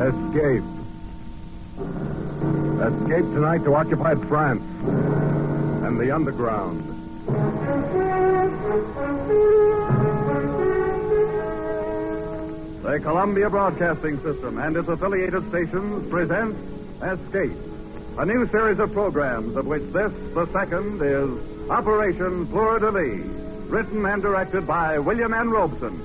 Escape. Escape tonight to occupied France and the underground. The Columbia Broadcasting System and its affiliated stations present Escape, a new series of programs of which this, the second, is Operation Fleur-de-Lis, written and directed by William N. Robeson.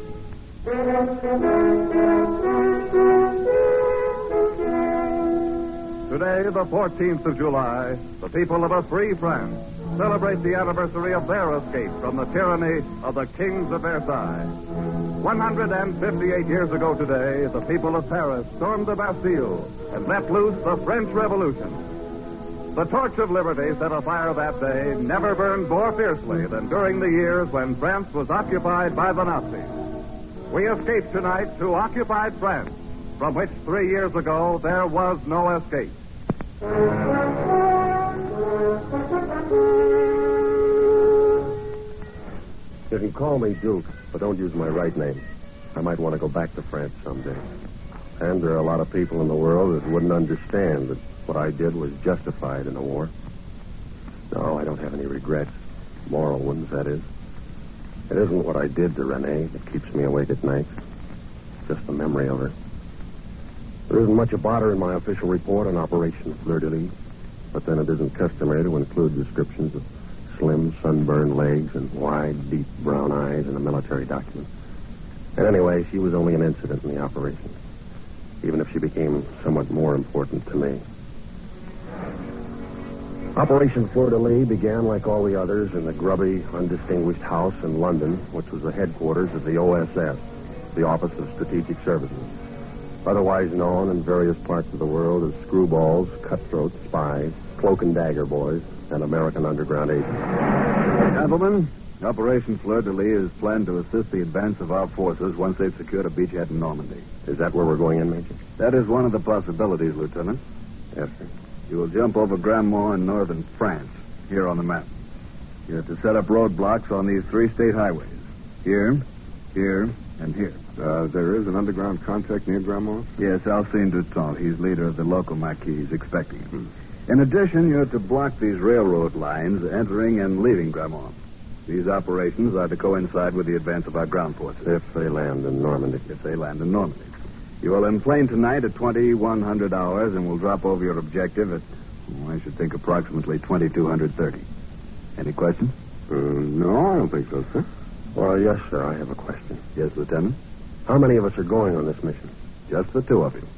Today, the 14th of July, the people of a free France celebrate the anniversary of their escape from the tyranny of the kings of Versailles. 158 years ago today, the people of Paris stormed the Bastille and let loose the French Revolution. The torch of liberty set afire that day never burned more fiercely than during the years when France was occupied by the Nazis. We escape tonight to occupied France, from which 3 years ago there was no escape. You can call me Duke, but don't use my right name. I might want to go back to France someday. And there are a lot of people in the world that wouldn't understand that what I did was justified in a war. No, I don't have any regrets. Moral ones, that is. It isn't what I did to Renee that keeps me awake at night. Just the memory of her. There isn't much about her in my official report on Operation Fleur-de-Lis, but then it isn't customary to include descriptions of slim, sunburned legs and wide, deep brown eyes in a military document. And anyway, she was only an incident in the operation, even if she became somewhat more important to me. Operation Fleur-de-Lis began, like all the others, in the grubby, undistinguished house in London, which was the headquarters of the OSS, the Office of Strategic Services, otherwise known in various parts of the world as screwballs, cutthroats, spies, cloak and dagger boys, and American underground agents. Gentlemen, Operation Fleur-de-Lis is planned to assist the advance of our forces once they've secured a beachhead in Normandy. Is that where we're going in, Major? That is one of the possibilities, Lieutenant. Yes, sir. You will jump over Grandmont in northern France, here on the map. You have to set up roadblocks on these 3 state highways. Here, here, and here. There is an underground contact near Grandmont? Yes, Alcine Dutton. He's leader of the local maquis. He's expecting him. In addition, you have to block these railroad lines entering and leaving Grandmont. These operations are to coincide with the advance of our ground forces. If they land in Normandy. If they land in Normandy. You will enplane tonight at 2100 hours and will drop over your objective at, I should think, approximately 2230. Any questions? No, I don't think so, sir. Well, yes, sir, I have a question. Yes, Lieutenant? How many of us are going on this mission? Just the 2 of you.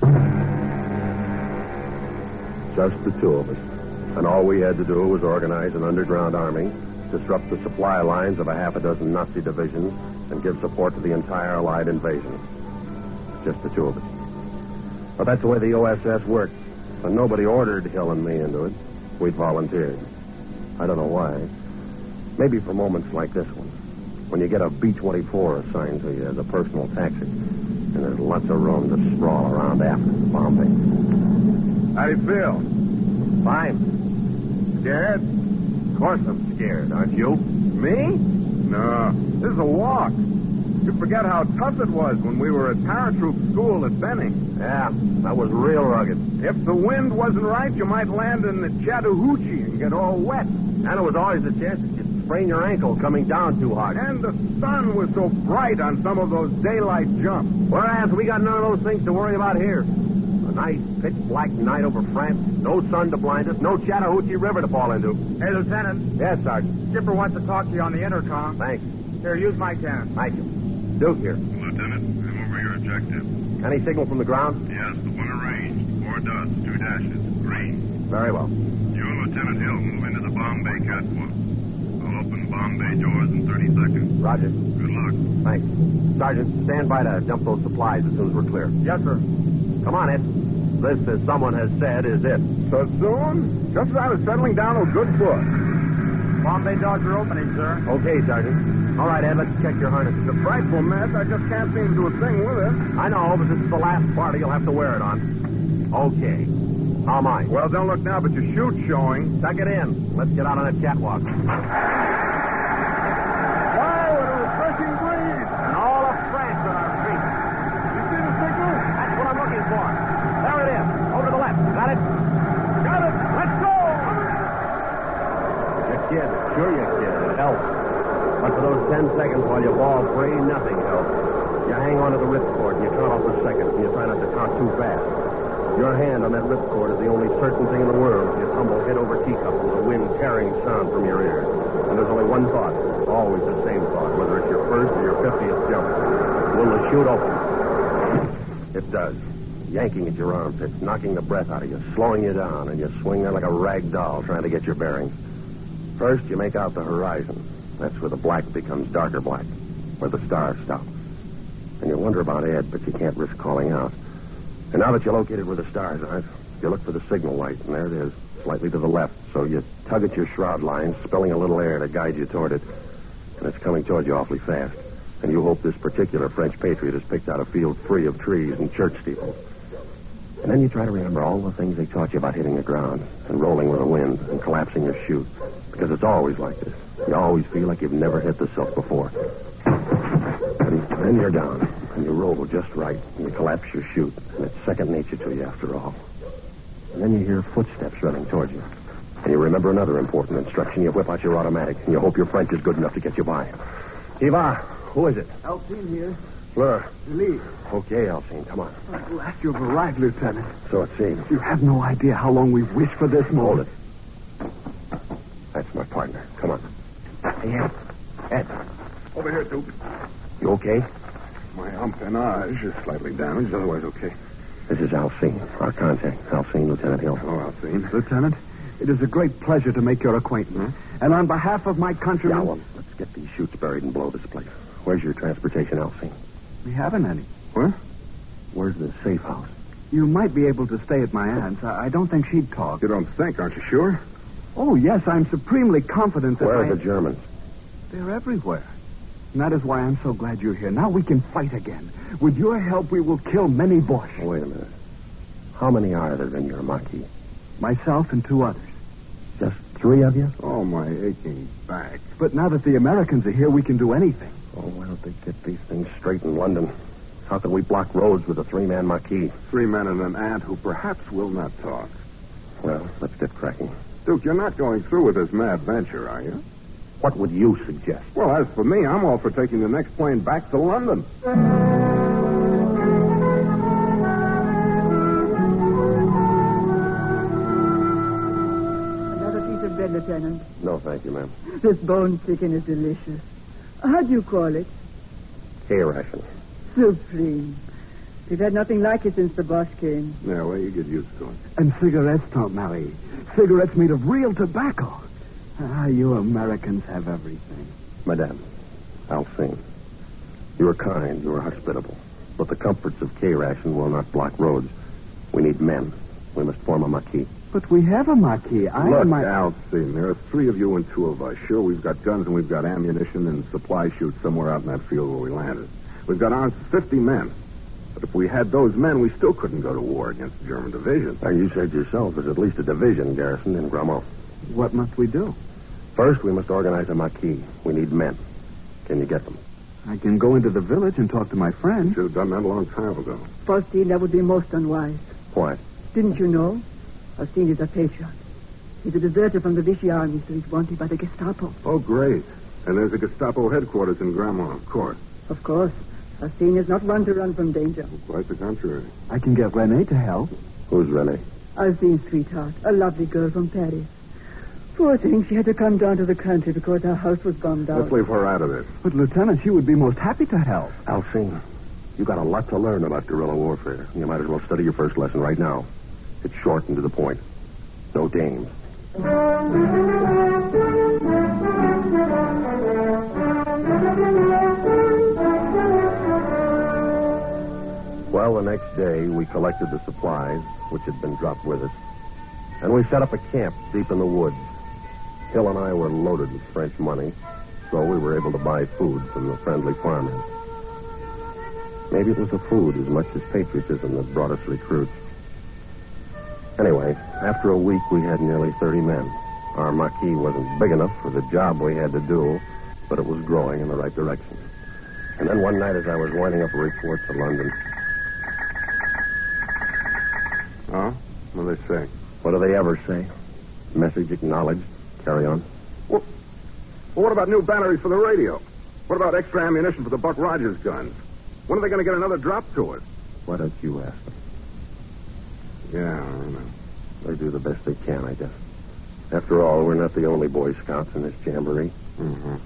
Just the 2 of us. And all we had to do was organize an underground army, disrupt the supply lines of a half a dozen Nazi divisions, and give support to the entire Allied invasion. Just the 2 of us. But that's the way the OSS worked. And nobody ordered Hill and me into it. We volunteered. I don't know why. Maybe for moments like this one, when you get a B-24 assigned to you as a personal taxi, and there's lots of room to sprawl around after bombing. How do you feel? Fine. Scared? Of course I'm scared, aren't you? Me? No. This is a walk. You forget how tough it was when we were at paratroop school at Benning. Yeah, that was real rugged. If the wind wasn't right, you might land in the Chattahoochee and get all wet. And there was always a chance that you'd sprain your ankle coming down too hard. And the sun was so bright on some of those daylight jumps. Whereas we got none of those things to worry about here. A nice pitch-black night over France, no sun to blind us, no Chattahoochee River to fall into. Hey, Lieutenant. Yes, Sergeant. Skipper wants to talk to you on the intercom. Thanks. Here, use my cannon. Thank you. Duke here. Lieutenant, I'm over your objective. Any signal from the ground? Yes, the one arranged. 4 dots, 2 dashes. Green. Very well. You and Lieutenant Hill move into the Bombay catwalk. I'll open Bombay doors in 30 seconds. Roger. Good luck. Thanks. Sergeant, stand by to dump those supplies as soon as we're clear. Yes, sir. Come on, Ed. This, as someone has said, is it. So soon? Just as I was settling down to a good foot. Bombay doors are opening, sir. Okay, Sergeant. All right, Ed, let's check your harness. It's a frightful mess. I just can't seem to do a thing with it. I know, but this is the last party you'll have to wear it on. Okay. How am I? Well, don't look now, but your chute's showing. Tuck it in. Let's get out on that catwalk. Wow, what a refreshing breeze. And all of France on our feet. You see the signal? That's what I'm looking helps. But for those 10 seconds while you fall free, nothing helps. You hang on to the ripcord and you count off the seconds, and you try not to count too fast. Your hand on that ripcord is the only certain thing in the world. You tumble head over teacup with the wind carrying sound from your ears. And there's only one thought, always the same thought, whether it's your first or your 50th jump. Will the chute open? It does. Yanking at your armpits, knocking the breath out of you, slowing you down, and you swing there like a rag doll trying to get your bearings. First, you make out the horizon. That's where the black becomes darker black, where the stars stop. And you wonder about Ed, but you can't risk calling out. And now that you're located where the stars are, you look for the signal light, and there it is, slightly to the left. So you tug at your shroud line, spilling a little air to guide you toward it. And it's coming toward you awfully fast. And you hope this particular French patriot has picked out a field free of trees and church steeples. And then you try to remember all the things they taught you about hitting the ground and rolling with the wind and collapsing your chute. Because it's always like this. You always feel like you've never hit the silk before. And then you're down, and you roll just right, and you collapse your chute. And it's second nature to you after all. And then you hear footsteps running towards you. And you remember another important instruction. You whip out your automatic, and you hope your French is good enough to get you by. Eva, who is it? Alcine here. Fleur. Lee. Okay, Alcine, come on. I'm glad you've arrived, Lieutenant. So it seems. You have no idea how long we've wished for this moment. Hold it. That's my partner. Come on. Hey, Ed. Ed. Over here, Duke. You okay? My empennage is slightly damaged, otherwise okay. This is Alcine, our contact. Alcine, Lieutenant Hill. Hello, Alcine. Lieutenant, it is a great pleasure to make your acquaintance. And on behalf of my countrymen... Yeah, well, let's get these chutes buried and blow this place. Where's your transportation, Alcine? We haven't any. What? Where's the safe house? You might be able to stay at my aunt's. I don't think she'd talk. You don't think, aren't you sure? Oh, yes, I'm supremely confident that Where are the Germans? They're everywhere. And that is why I'm so glad you're here. Now we can fight again. With your help, we will kill many Boche. Oh, wait a minute. How many are there in your Maquis? Myself and 2 others. Just 3 of you? Oh, my aching back. But now that the Americans are here, we can do anything. Oh, why don't they get these things straight in London? How can we block roads with a 3-man Maquis? 3 men and an aunt who perhaps will not talk. Well, let's get cracking. Duke, you're not going through with this mad venture, are you? What would you suggest? Well, as for me, I'm all for taking the next plane back to London. Another piece of bread, Lieutenant. No, thank you, ma'am. This bone chicken is delicious. How do you call it? K-ration. Supreme. We've had nothing like it since the boss came. Yeah, well, you get used to it. And cigarettes, Tante Marie. Cigarettes made of real tobacco. Ah, you Americans have everything. Madame, Alcine, you are kind, you are hospitable. But the comforts of K-ration will not block roads. We need men. We must form a Maquis. But we have a Maquis. Look, Alcine, there are 3 of you and 2 of us. Sure, we've got guns and we've got ammunition and supply chutes somewhere out in that field where we landed. We've got arms for 50 men. But if we had those men, we still couldn't go to war against the German division. Now, you said yourself there's at least a division garrisoned in Grammont. What must we do? First, we must organize a Maquis. We need men. Can you get them? I can go into the village and talk to my friends. Should have done that a long time ago. Faustine, that would be most unwise. Why? Didn't you know? Faustine is a patriot. He's a deserter from the Vichy army, so he's wanted by the Gestapo. Oh, great. And there's a Gestapo headquarters in Grammont, of course. Of course. Faustine is not one to run from danger. Quite the contrary. I can get Renee to help. Who's Renee? Alcine's sweetheart, a lovely girl from Paris. Poor thing, she had to come down to the country because her house was bombed out. Let's leave her out of this. But, Lieutenant, she would be most happy to help. Alcine, you got a lot to learn about guerrilla warfare. You might as well study your first lesson right now. It's short and to the point. No dames. Well, the next day, we collected the supplies, which had been dropped with us, and we set up a camp deep in the woods. Hill and I were loaded with French money, so we were able to buy food from the friendly farmers. Maybe it was the food as much as patriotism that brought us recruits. Anyway, after a week, we had nearly 30 men. Our Maquis wasn't big enough for the job we had to do, but it was growing in the right direction. And then one night, as I was winding up a report to London... Oh? What do they say? What do they ever say? Message acknowledged. Carry on. Well, Well, what about new batteries for the radio? What about extra ammunition for the Buck Rogers guns? When are they going to get another drop to it? Why don't you ask them? Yeah, I know. They do the best they can, I guess. After all, we're not the only Boy Scouts in this jamboree. Mm-hmm.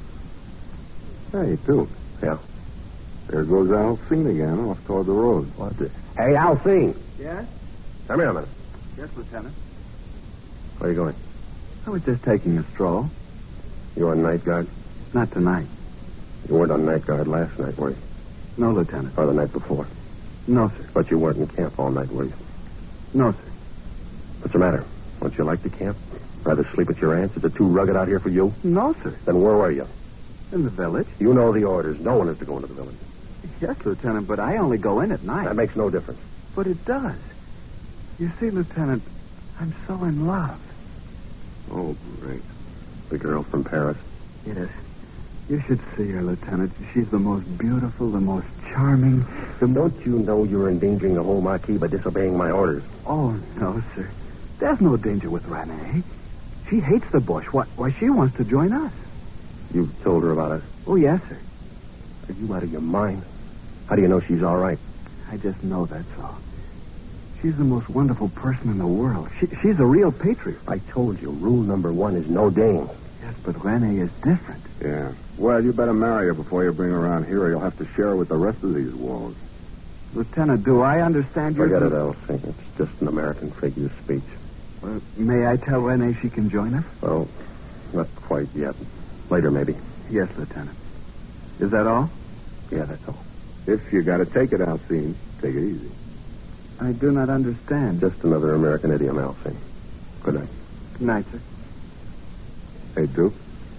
Hey, Duke. Yeah? There goes Alcine again, off toward the road. What the... Hey, Alcine! Yes? Come here a minute. Yes, Lieutenant. Where are you going? I was just taking a stroll. You on night guard? Not tonight. You weren't on night guard last night, were you? No, Lieutenant. Or the night before? No, sir. But you weren't in camp all night, were you? No, sir. What's the matter? Don't you like the camp? Rather sleep at your aunt's? Is it too rugged out here for you? No, sir. Then where were you? In the village. You know the orders. No one is to go into the village. Yes, Lieutenant, but I only go in at night. That makes no difference. But it does. You see, Lieutenant, I'm so in love. Oh, great. The girl from Paris? Yes. You should see her, Lieutenant. She's the most beautiful, the most charming. Don't you know you're endangering the whole Marquis by disobeying my orders? Oh, no, sir. There's no danger with Renee. She hates the bush. Why, she wants to join us. You've told her about us? Oh, yes, sir. Are you out of your mind? How do you know she's all right? I just know that's all. She's the most wonderful person in the world. She's a real patriot. I told you, rule number 1 is no dames. Yes, but Renee is different. Yeah. Well, you better marry her before you bring her around here, or you'll have to share her with the rest of these wolves. Lieutenant, do I understand your... Forget it, Elsie. It's just an American figure of speech. May I tell Renee she can join us? Well, not quite yet. Later, maybe. Yes, Lieutenant. Is that all? Yeah, that's all. If you got to take it, Alcine, take it easy. I do not understand. Just another American idiom, Elsie. Good night. Good night, sir. Hey, Duke.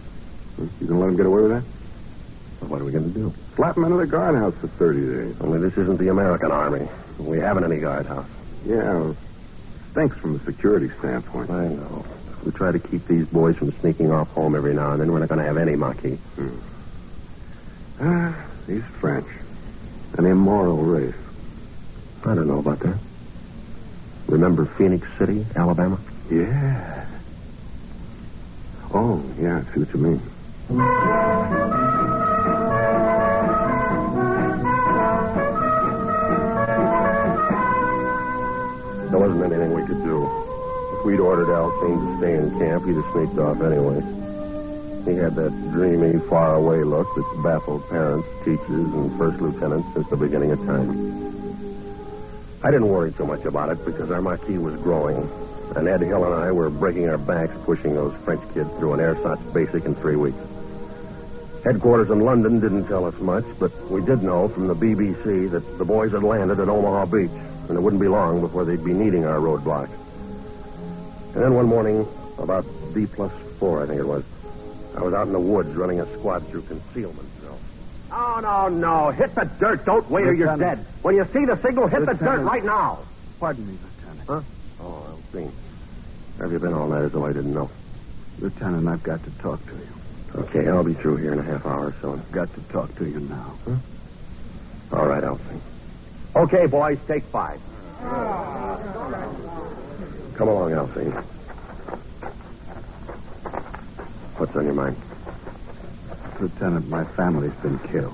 You gonna let him get away with that? Well, what are we going to do? Slap him into the guardhouse for 30 days. Only this isn't the American Army. We haven't any guardhouse. Yeah, stinks from a security standpoint. I know. If we try to keep these boys from sneaking off home every now and then, we're not going to have any Marquis. These French. An immoral race. I don't know about that. Remember Phoenix City, Alabama? Yeah. Oh, yeah, I see what you mean. There wasn't anything we could do. If we'd ordered Alcine to stay in camp, he'd have sneaked off anyway. He had that dreamy, faraway look that's baffled parents, teachers, and first lieutenants since the beginning of time. I didn't worry too much about it because our Marquis was growing, and Ed Hill and I were breaking our backs pushing those French kids through an ersatz basic in 3 weeks. Headquarters in London didn't tell us much, but we did know from the BBC that the boys had landed at Omaha Beach, and it wouldn't be long before they'd be needing our roadblock. And then one morning, about D+4, I think it was, I was out in the woods running a squad through concealment drill. No. Hit the dirt. Don't wait or you're dead. When you see the signal, hit the dirt right now. Pardon me, Lieutenant. Huh? Oh, Elcine. Where have you been all night as though I didn't know? Lieutenant, I've got to talk to you. Okay, I'll be through here in a half hour or so. I've got to talk to you now. Huh? All right, Elcine. Okay, boys, take 5. Come along, Elcine. What's on your mind? Lieutenant, my family's been killed.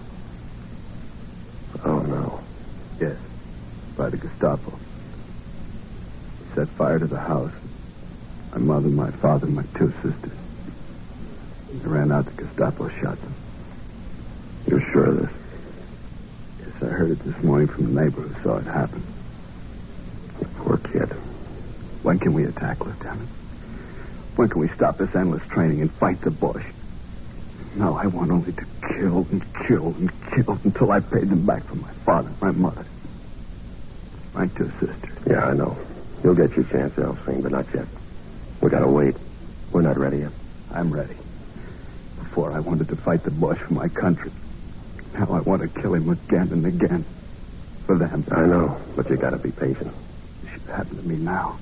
Oh, no. Yes, by the Gestapo. Set fire to the house. My mother, my father, my 2 sisters. They ran out, the Gestapo shot them. You're sure of this? Yes, I heard it this morning from a neighbor who saw it happen. You poor kid. When can we attack, Lieutenant? When can we stop this endless training and fight the bush? No, I want only to kill and kill and kill until I paid them back for my father, my mother, my 2 sisters. Yeah, I know. You'll get your chance, Elcine, but not yet. We gotta wait. We're not ready yet. I'm ready. Before I wanted to fight the bush for my country. Now I want to kill him again and again. For them. I know, but you gotta be patient. It should happen to me now.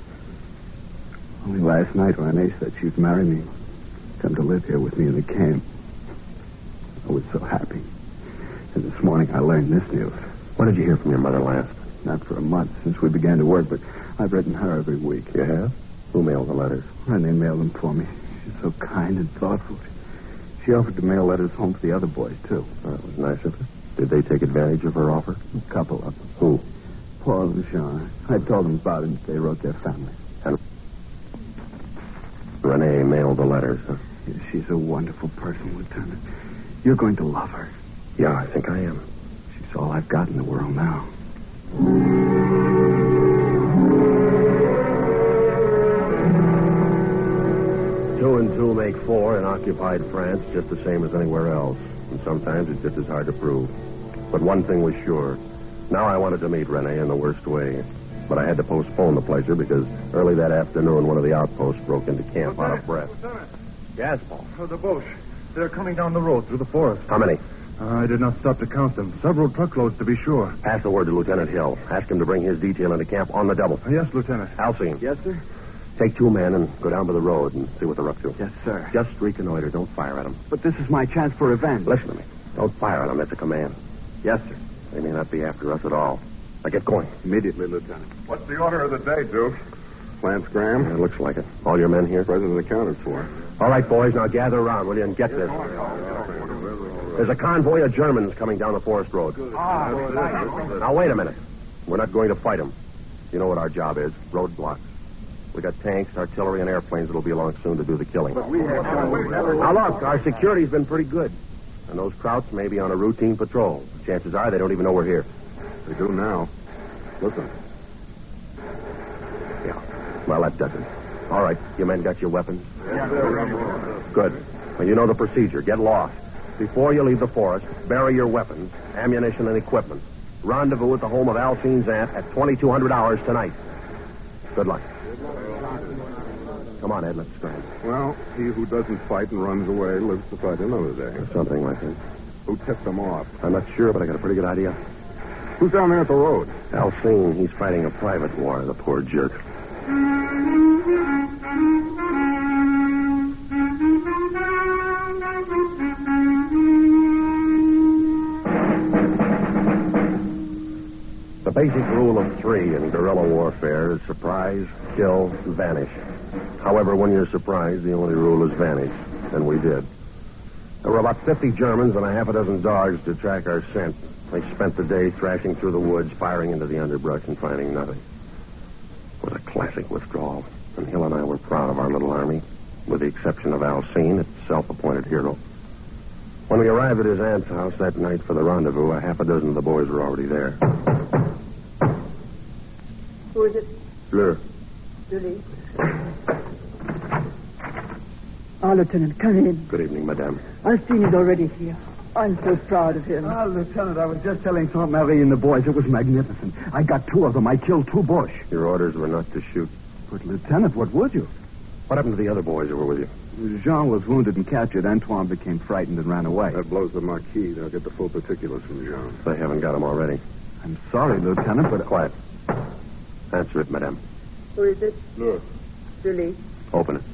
Only last night Renee said she'd marry me. Come to live here with me in the camp. I was so happy. And this morning I learned this news. When did you hear from your mother last? Not for a month since we began to work, but I've written her every week. You have? Who mailed the letters? Renee mailed them for me. She's so kind and thoughtful. She offered to mail letters home for the other boys, too. That was nice of her. Did they take advantage of her offer? A couple of them. Who? Paul and Jean. I told them about it, and they wrote their families. And Renee mailed the letters, huh? She's a wonderful person, Lieutenant. You're going to love her. Yeah, I think I am. She's all I've got in the world now. 2 and 2 make 4 in occupied France, just the same as anywhere else. And sometimes it's just as hard to prove. But one thing was sure. Now I wanted to meet Renee in the worst way. But I had to postpone the pleasure because early that afternoon one of the outposts broke into camp out of breath. Lieutenant. Yes, Paul. The Boche. They're coming down the road through the forest. How many? I did not stop to count them. Several truckloads, to be sure. Pass the word to Lieutenant Hill. Ask him to bring his detail into camp on the double. Yes, Lieutenant. Alcine. Yes, sir? Take 2 men and go down to the road and see what they're up to. Yes, sir. Just reconnoiter. Don't fire at them. But this is my chance for revenge. Listen to me. Don't fire at them. That's a command. Yes, sir. They may not be after us at all. Now get going. Immediately, Lieutenant. What's the order of the day, Duke? Lance Graham? It looks like it. All your men here? President accounted for. All right, boys. Now gather around, will you, and get this. There's a convoy of Germans coming down the forest road. Now, wait a minute. We're not going to fight them. You know what our job is. Roadblocks. We got tanks, artillery, and airplanes that'll be along soon to do the killing. Now, look, our security's been pretty good. And those Krauts may be on a routine patrol. Chances are they don't even know we're here. They do now. Listen. Yeah. Well, that does it. All right. You men got your weapons? Good. Well, you know the procedure. Get lost. Before you leave the forest, bury your weapons, ammunition, and equipment. Rendezvous at the home of Alcine's aunt at 2200 hours tonight. Good luck. Come on, Ed. Let's scram. Well, he who doesn't fight and runs away lives to fight another day. Something like that. Who tipped them off? I'm not sure, but I got a pretty good idea. Who's down there at the road? Alcine, he's fighting a private war, the poor jerk. The basic rule of 3 in guerrilla warfare is surprise, kill, vanish. However, when you're surprised, the only rule is vanish. And we did. There were about 50 Germans and a half a dozen dogs to track our scent. They spent the day thrashing through the woods, firing into the underbrush, and finding nothing. It was a classic withdrawal, and Hill and I were proud of our little army, with the exception of Alcine, its self-appointed hero. When we arrived at his aunt's house that night for the rendezvous, a half a dozen of the boys were already there. Who is it? Fleur. Julie. Lieutenant, come in. Good evening, madame. Alcine is already here. I'm so proud of him. Lieutenant, I was just telling Saint Marie and the boys it was magnificent. I got 2 of them. I killed 2 Boche. Your orders were not to shoot. But, Lieutenant, what would you? What happened to the other boys who were with you? Jean was wounded and captured. Antoine became frightened and ran away. That blows the Marquis. They'll get the full particulars from Jean. They haven't got him already. I'm sorry, Lieutenant, but... Quiet. Answer it, madame. Who is it? Look. Julie. Open it.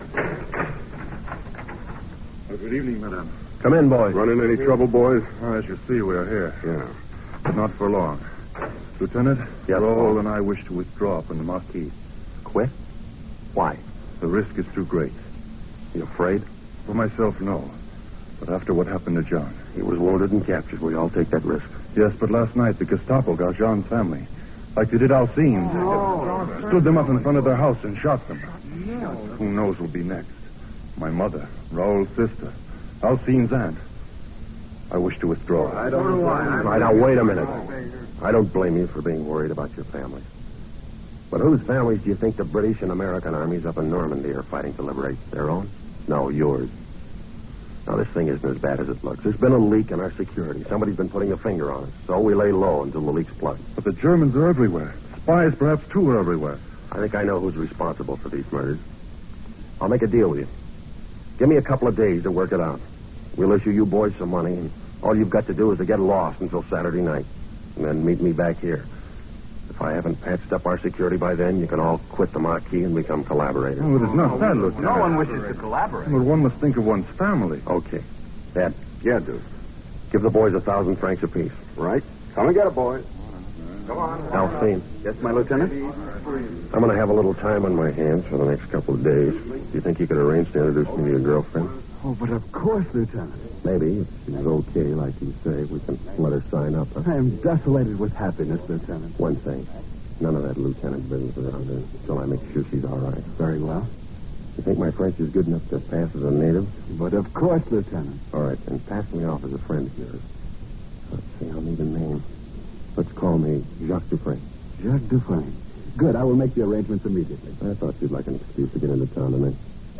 Good evening, madame. Come in, boys. Running any trouble, boys? As you see, we are here. Yeah. But not for long. Lieutenant, Yes, Raoul Paul. and I wish to withdraw from the Marquis. Quit? Why? The risk is too great. You afraid? For myself, no. But after what happened to John. He was wounded and captured. We all take that risk. Yes, but last night the Gestapo got John's family. Like they did Alcine's. Stood them up in front of their house and shot them. Who knows who'll be next? My mother, Raoul's sister, Alcine's aunt. I wish to withdraw. Right, now, wait a minute. I don't blame you for being worried about your family. But whose families do you think the British and American armies up in Normandy are fighting to liberate? Their own? No, yours. Now, this thing isn't as bad as it looks. There's been a leak in our security. Somebody's been putting a finger on us. So we lay low until the leak's plugged. But the Germans are everywhere. Spies, perhaps, too, are everywhere. I think I know who's responsible for these murders. I'll make a deal with you. Give me a couple of days to work it out. We'll issue you boys some money, and all you've got to do is to get lost until Saturday night. And then meet me back here. If I haven't patched up our security by then, you can all quit the Marquis and become collaborators. Oh, it is not that, Lieutenant. No one wishes to collaborate. But one must think of one's family. Okay. Dad, Yeah, Duke. give the boys 1,000 francs apiece. Right? Come and get it, boys. Come on. Alcine, Yes, my lieutenant? I'm going to have a little time on my hands for the next couple of days. Do you think you could arrange to introduce me to your girlfriend? Oh, but of course, Lieutenant. Maybe, if she's okay, like you say, we can let her sign up. Huh? I am desolated with happiness, Lieutenant. One thing. None of that lieutenant business around her until I make sure she's all right. Very well. You think my French is good enough to pass as a native? But of course, Lieutenant. All right, then pass me off as a friend of yours. Let's see, I'll need a name. Let's call me Jacques Dufresne. Jacques Dufresne. Good, I will make the arrangements immediately. I thought you'd like an excuse to get into town tonight.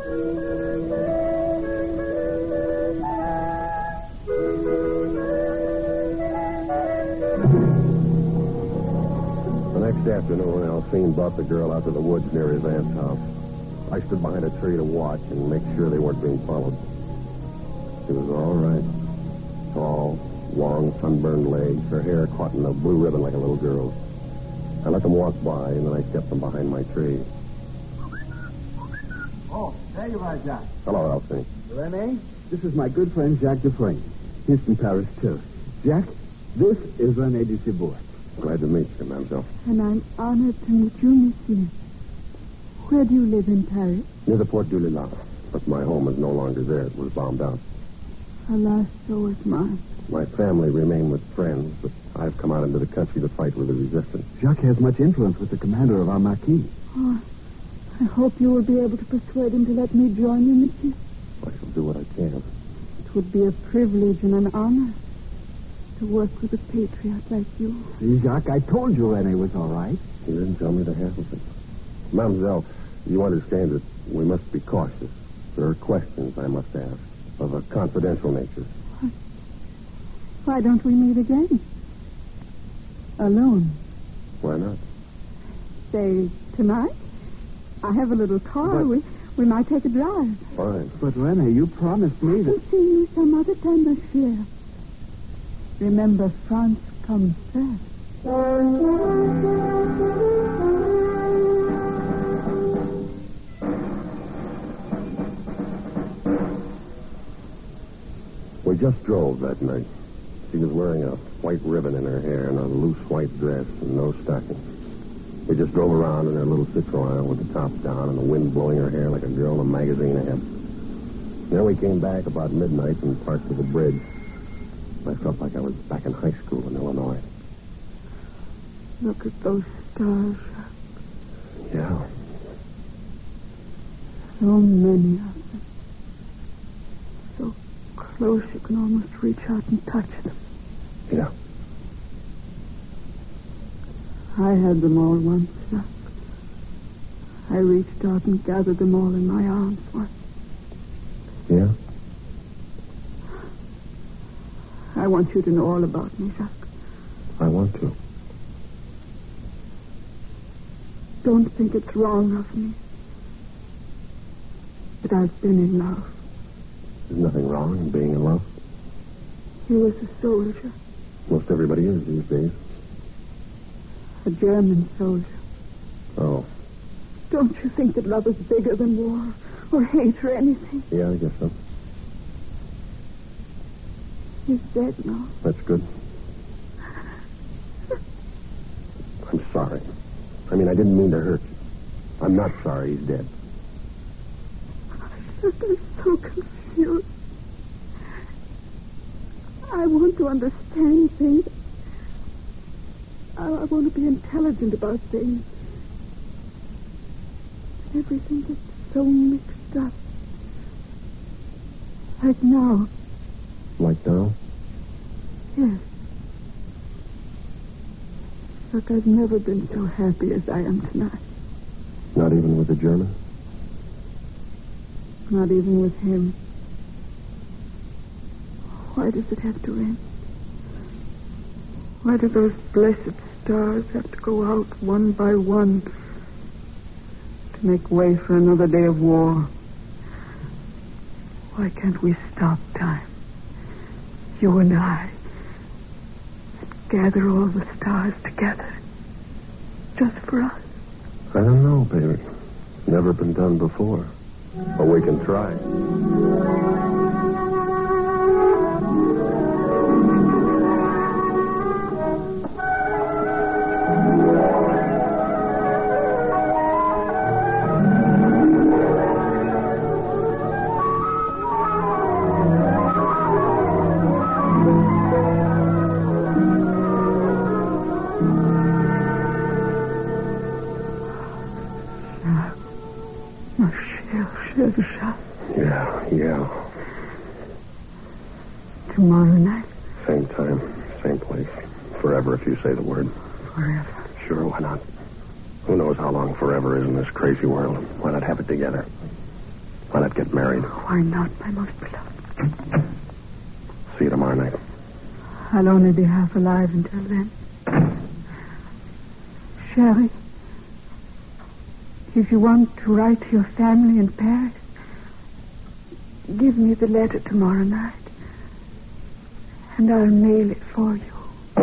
The next afternoon, Alcine brought the girl out to the woods near his aunt's house. I stood behind a tree to watch and make sure they weren't being followed. She was all right. Tall, long, sunburned legs, her hair caught in a blue ribbon like a little girl's. I let them walk by, and then I stepped from behind my tree. Oh, there you are, Jacques. Hello, Alcine. Rene, this is my good friend Jacques Dufresne. He's from Paris, too. Jacques, this is Rene de Cibourg. Glad to meet you, mademoiselle. And I'm honored to meet you, monsieur. Where do you live in Paris? Near the Porte du Lilas. But my home is no longer there. It was bombed out. Alas, so is mine. My family remain with friends, but I've come out into the country to fight with the resistance. Jacques has much influence with the commander of our Marquis. Oh, I hope you will be able to persuade him to let me join you, monsieur. I shall do what I can. It would be a privilege and an honor to work with a patriot like you. See, Jacques, I told you Rene was all right. You didn't tell me the half of it. Mademoiselle, you understand that we must be cautious. There are questions I must ask of a confidential nature. Why don't we meet again? Alone. Why not? Say, tonight? I have a little car. But- We might take a drive. Fine. But, Rene, you promised me that... I'll see you some other time, monsieur. Remember, France comes first. We just drove that night. She was wearing a white ribbon in her hair and a loose white dress and no stockings. We just drove around in her little Citroën with the top down and the wind blowing her hair like a girl in a magazine ad. Then we came back about midnight and parked to the bridge. I felt like I was back in high school in Illinois. Look at those stars. Yeah. So many of them. So close you can almost reach out and touch them. Yeah. I had them all once, Jacques. I reached out and gathered them all in my arms once. Yeah? I want you to know all about me, Jacques. I want to. Don't think it's wrong of me. But I've been in love. There's nothing wrong in being in love. He was a soldier. Most everybody is these days. A German soldier. Oh, Don't you think that love is bigger than war or hate or anything? yeah, I guess so. He's dead now. That's good. I'm sorry. I mean, I didn't mean to hurt you. I'm not sorry he's dead. Look, I'm so confused. I want to understand things. I want to be intelligent about things. Everything gets so mixed up. Like now. Like now? Yes. Look, I've never been so happy as I am tonight. Not even with the German? Not even with him. Why does it have to end? Why do those blessed stars have to go out one by one to make way for another day of war? Why can't we stop time? You and I. Gather all the stars together. Just for us. I don't know, baby. Never been done before. But we can try. Tomorrow night. Same time, same place. Forever if you say the word. Forever. Sure, why not? Who knows how long forever is in this crazy world? Why not have it together? Why not get married? Why not, my most beloved? See you tomorrow night. I'll only be half alive until then. Sherry, if you want to write to your family in Paris, give me the letter tomorrow night, and I'll mail it for you.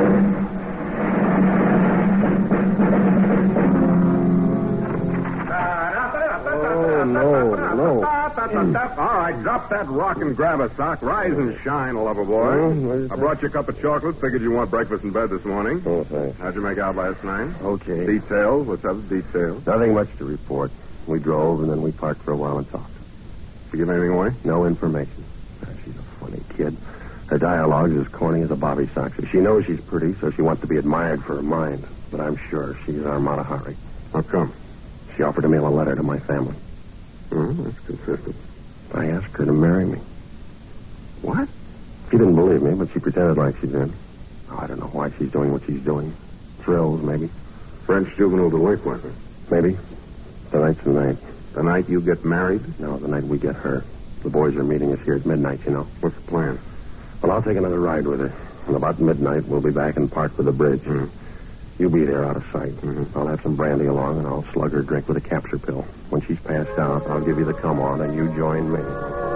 Oh, no. All right, drop that rock and grab a sock. Rise and shine, lover boy. I brought you a cup of chocolate. Figured you want breakfast in bed this morning. Oh, thanks. How'd you make out last night? Okay. Details? What's up with details? Nothing much to report. We drove, and then we parked for a while and talked. Did you give anything away? No information. She's a funny kid. Her dialogue's as corny as a bobby soxer. She knows she's pretty, so she wants to be admired for her mind. But I'm sure she's our Mata Hari. How come? She offered to mail a letter to my family. That's consistent. I asked her to marry me. What? She didn't believe me, but she pretended like she did. Oh, I don't know why she's doing what she's doing. Thrills, maybe. French juvenile delinquent. Maybe. Tonight's the night. The night you get married? No, the night we get her. The boys are meeting us here at midnight, you know. What's the plan? Well, I'll take another ride with her. And about midnight, we'll be back and park for the bridge. You be there out of sight. I'll have some brandy along, and I'll slug her drink with a capture pill. When she's passed out, I'll give you the come on, and you join me.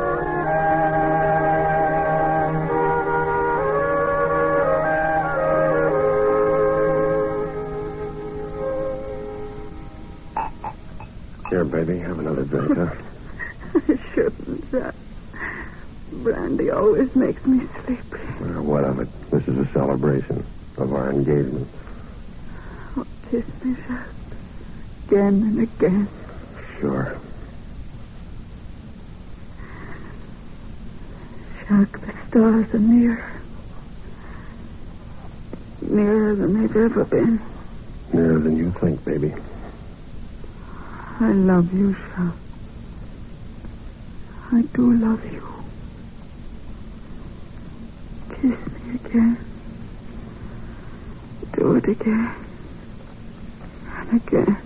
Here, baby, have another drink, huh? I shouldn't, Jack. Brandy always makes me sleepy. Well, what of it? This is a celebration of our engagement. Oh, kiss me, Jack. Again and again. Sure. Jack, the stars are near. Nearer than they've ever been. Nearer than you think, baby. I love you, Jack. I do love you. Kiss me again. Do it again. And again.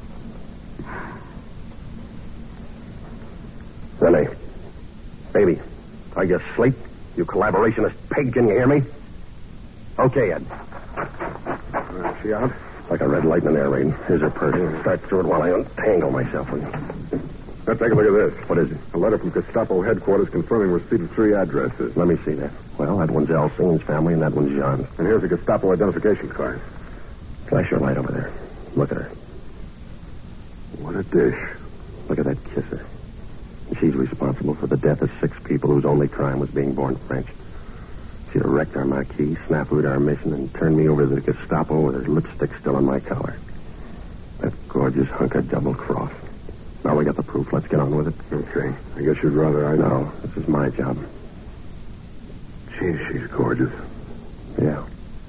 Renee. Baby. I guess sleep. You collaborationist pig, can you hear me? Okay, Ed. She out? Like a red light in an air raid. Here's her purse. Start through it while I untangle myself. Now, take a look at this. What is it? A letter from Gestapo headquarters confirming receipt of 3 addresses. Let me see that. Well, that one's Elsing's family, and that one's Jean's. And here's a Gestapo identification card. Flash your light over there. Look at her. What a dish. Look at that kisser. She's responsible for the death of 6 people whose only crime was being born French. She'd have wrecked our marquis, snafooed our mission, and turned me over to the Gestapo with her lipstick still on my collar. That gorgeous hunk of double cross. Now we got the proof. Let's get on with it. Okay. I guess you'd rather I know. No, this is my job. Gee, she's gorgeous. Yeah.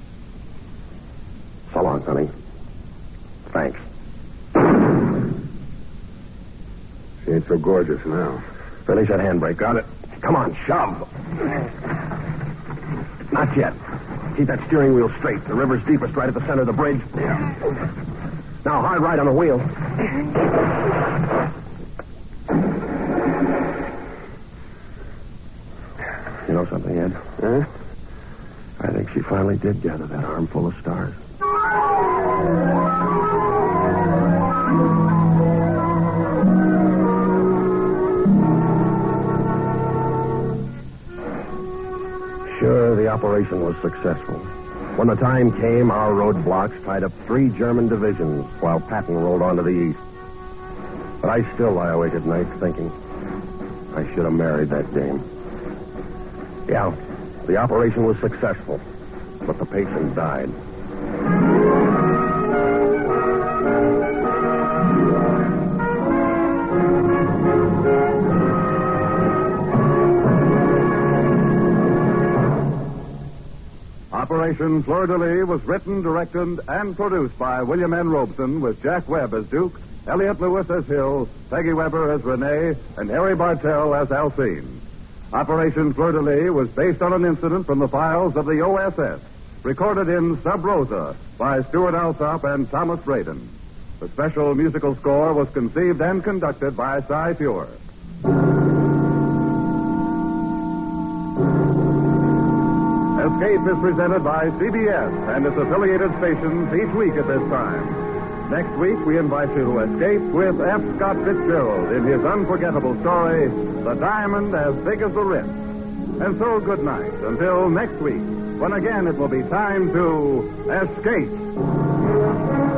So long, honey. Thanks. She ain't so gorgeous now. Release that handbrake. Got it. Come on, shove. Not yet. Keep that steering wheel straight. The river's deepest right at the center of the bridge. Yeah. Now, hard right on the wheel. You know something, Ed? Huh? I think she finally did gather that armful of stars. Sure, the operation was successful. When the time came, our roadblocks tied up 3 German divisions while Patton rolled on to the east. But I still lie awake at night thinking I should have married that dame. Yeah, the operation was successful, but the patient died. Operation Fleur de Lis was written, directed, and produced by William N. Robeson with Jack Webb as Duke, Elliot Lewis as Hill, Peggy Weber as Renee, and Harry Bartell as Alcine. Operation Fleur-de-Lis was based on an incident from the files of the OSS, recorded in Sub Rosa by Stuart Alsop and Thomas Braden. The special musical score was conceived and conducted by Cy Pure. Escape is presented by CBS and its affiliated stations each week at this time. Next week, we invite you to escape with F. Scott Fitzgerald in his unforgettable story, The Diamond as Big as the Ritz. And so, good night until next week, when again it will be time to escape.